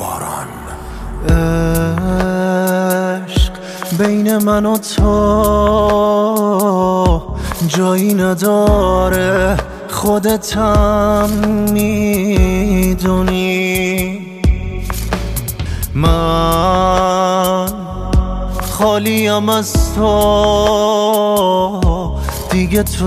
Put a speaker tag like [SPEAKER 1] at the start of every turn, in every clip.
[SPEAKER 1] بوفاران.
[SPEAKER 2] عشق بین من و تو جایی نداره، خودتم میدونی. من خالیم از تو، دیگه تو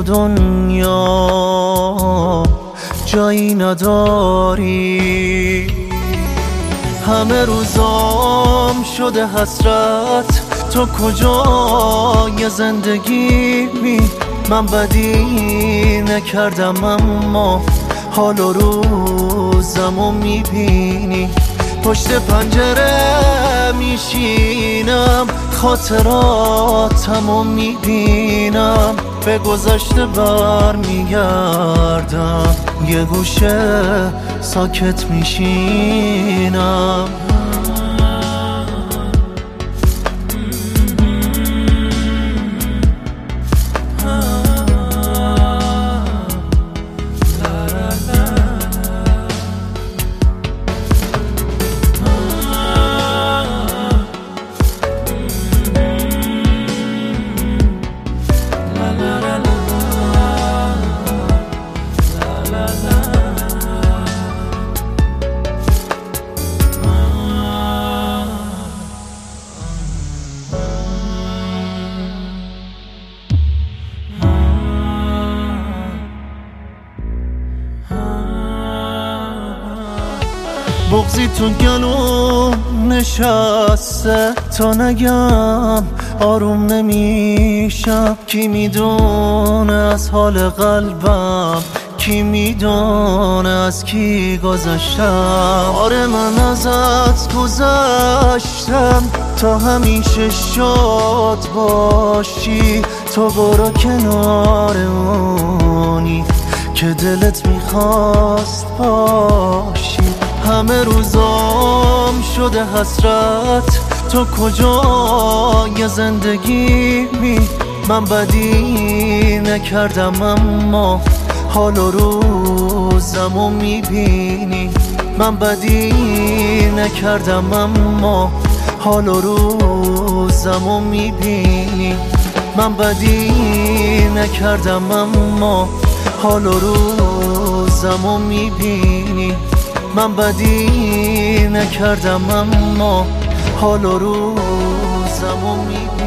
[SPEAKER 2] دنیا جایی نداری. همه روزام شده حسرت، تو کجای زندگی می؟ من بدی نکردم اما حال و روزمو میبینی. پشت پنجره میشینم، خاطراتمو میبینم، به گذشته بر میگردم، یه گوشه ساکت میشینم. بغضی تو گلوم نشسته، تا نگم آروم نمیشم. کی میدونه از حال قلبم، کی میدونه از کی گذشتم. آره من ازت گذشتم تا همیشه شاد باشی. تو برو کنار اونی که دلت میخواست باشی. همه روزام شده حسرت، تو کجای زندگی می؟ من بدی نکردم اما حال و روزمو میبینی. من بدی نکردم اما حال و روزمو میبینی. من بدی نکردم اما حال و روزمو میبینی. من بدی نکردم اما حال و روزمو میبینی.